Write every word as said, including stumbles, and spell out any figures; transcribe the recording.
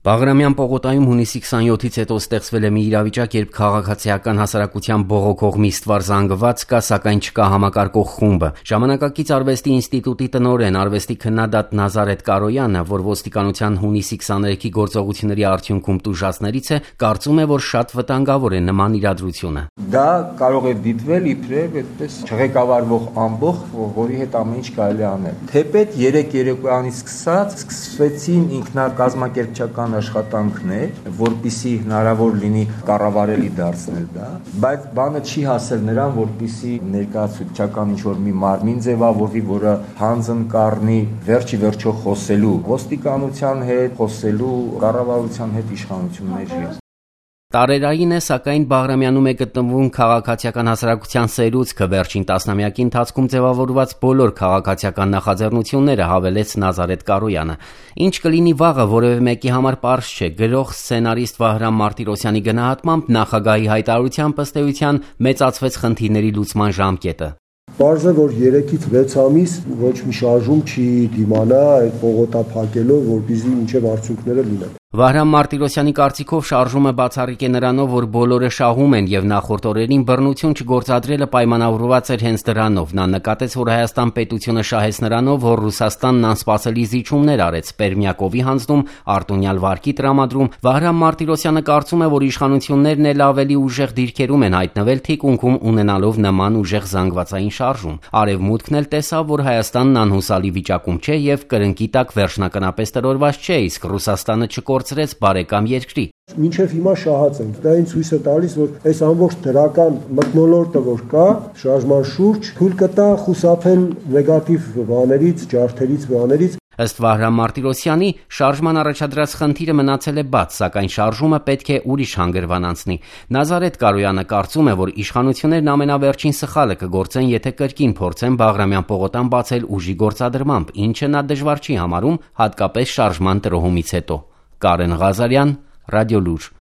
Բաղրամյան պողոտայում հունիսի քսանյոթից հետո ստեղծվել է մի իրավիճակ, երբ քաղաքացիական հասարակության բողոքող միստվար զանգված կա, սակայն չկա համակարգող խումբը։ Ժամանակակից արվեստի ինստիտուտի տնօրեն, արվեստի քննադատ Նազարեթ Կարոյանը, որ ոստիկանության հունիսի քսաներեքի գործողությունների արդյունքում տուժածներից է, կարծում է, որ շատ վտանգավոր է նման իրադրությունը։ Դա կարող է դիտվել իբրև այդպես չղեկավարվող ամբողջ, որի հետ ամեն ինչ կարելի է անել։ Թեպետ երեք երեկոյանից սկսած սկսվեցին ինքնակազմակերպչական աշխատանքներ, որպիսի հնարավոր լինի կառավարելի դարձնել դա, բայց բանը չի հասել նրան, որպիսի ներկայացուցչական ինչ-որ մի մարմին ձևավորվի, որը հանձն կառնի վերջի վերջո խոսելու ոստիկանության հետ, խոսելու կառավարության հետ, իշխանությունների հետ։ Տարերային է, սակայն Բաղրամյանում է գտնվում քաղաքացիական հասարակության սերուցքը, վերջին տասնամյակի ընթացքում ձևավորված բոլոր քաղաքացիական նախաձեռնությունները, հավելեց Նազարեթ Կարոյանը։ Ինչ կլինի վաղը, որևէ մեկի համար պարզ չէ։ Գրող, սցենարիստ Վահրամ Մարտիրոսյանի գնահատմամբ նախագահի հայտարարությամբ ըստ էության մեծացվեց խնդիրների լուծման ժամկետը։ Պարզ է, որ երեքից վեց ամիս ոչ մի շարժում չի դիմանա այդ պողոտափակելով, որպեսզի մինչև արդյունքները լինեն։ Վահրամ Մարտիրոսյանի կարծիքով շարժումը բացառիկ է նրանով, որ բոլորը շահում են եւ նախորդ օրերին բռնություն չգործադրելը պայմանավորված էր հենց դրանով։ Նա նկատեց, որ Հայաստան պետությունը շահեց նրանով, որ Ռուսաստանն անսպասելի զիջումներ արեց, Պերմյակովի հանձնում, արտոնյալ վարկի տրամադրում։ Վահրամ Մարտիրոսյանը կարծում է, որ իշխանություններն էլ ավելի ուժեղ դիրքերում են հայտնվել թիկունքում ունենալով նման ուժեղ զանգվածային շարժում։ Արևմուտքն էլ տեսավ, որ Հայաստանն անհուսալի վիճակում չէ եւ կրնկի տակ վերջնականապես տրորված չէ, իսկ Ռուսաստանը չկորցրեց բարեկամ երկրի։ Մինչև հիմա շահած ենք, դա ինձ հույս է տալիս, որ այս ամբողջ դրական մթնոլորտը, որ կա շարժման շուրջ, թույլ կտա խուսափել նեգատիվ բաներից, ջարդերից, բաներից։ Ըստ Վահրամ Մարտիրոսյանի, շարժման առաջադրած խնդիրը մնացել է բաց, սակայն շարժումը պետք է ուրիշ հանգրվան անցնի։ Նազարեթ Կարոյանը կարծում է, որ իշխանություններն ամենավերջին սխալը կգործեն, եթե կրկին փորձեն Բաղրամյան պողոտան բացել ուժի գործադրմամբ, ինչը նա դժվար չի համարում, հատկապես շարժման տրոհումից հետո։ Կարեն Ղազարյան, Ռադիոլուր։